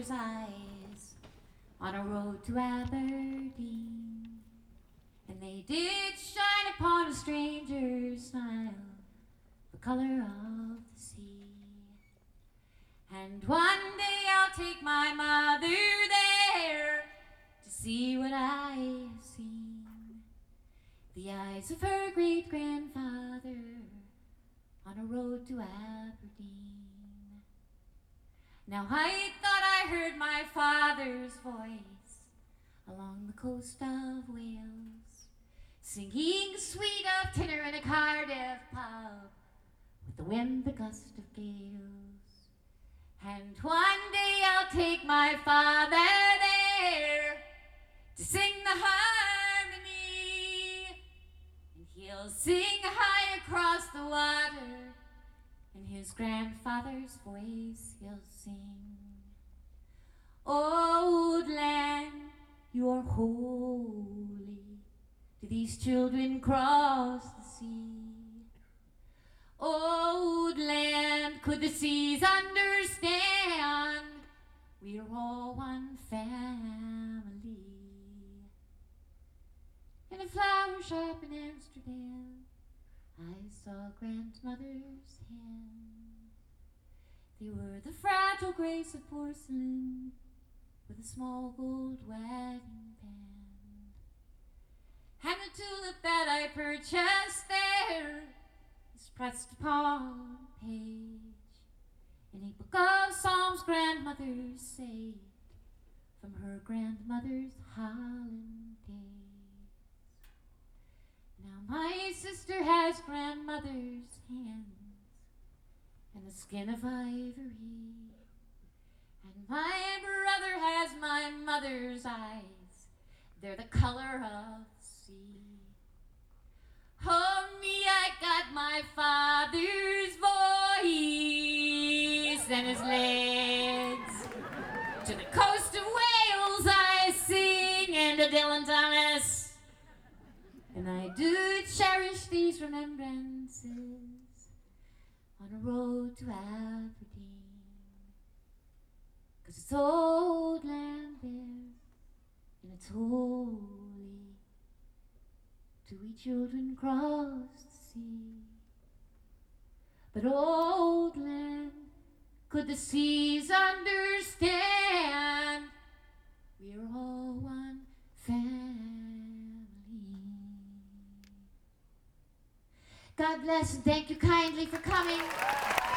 father's eyes on a road to Aberdeen, and they did shine upon a stranger's smile, the color of the sea. And one day I'll take my mother there to see what I have seen, the eyes of her great-grandfather on a road to Aberdeen. Now I thought I heard my father's voice along the coast of Wales, singing sweet of tenor in a Cardiff pub with the wind, the gust of gales. And one day I'll take my father there to sing the harmony, and he'll sing high across the water, in his grandfather's voice he'll sing. Old land, you are holy to these children cross the sea. Old land, could the seas understand, we are all one family. In a flower shop in Amsterdam, I saw grandmother's hands. They were the fragile grace of porcelain with a small gold wedding band. And the tulip that I purchased there is pressed upon a page in a book of Psalms grandmother saved from her grandmother's Holland days. Now my sister has grandmother's hands and the skin of ivory, and my brother has my mother's eyes, they're the color of the sea. Oh me, I got my father's voice and his legs. To the coast of Wales I sing, and to Dylan Thomas. And I do cherish these remembrances on a road to Aberdeen, 'cause it's old land there, and it's holy till we children cross the sea. But old land, could the seas understand, we're all one family. God bless and thank you kindly for coming.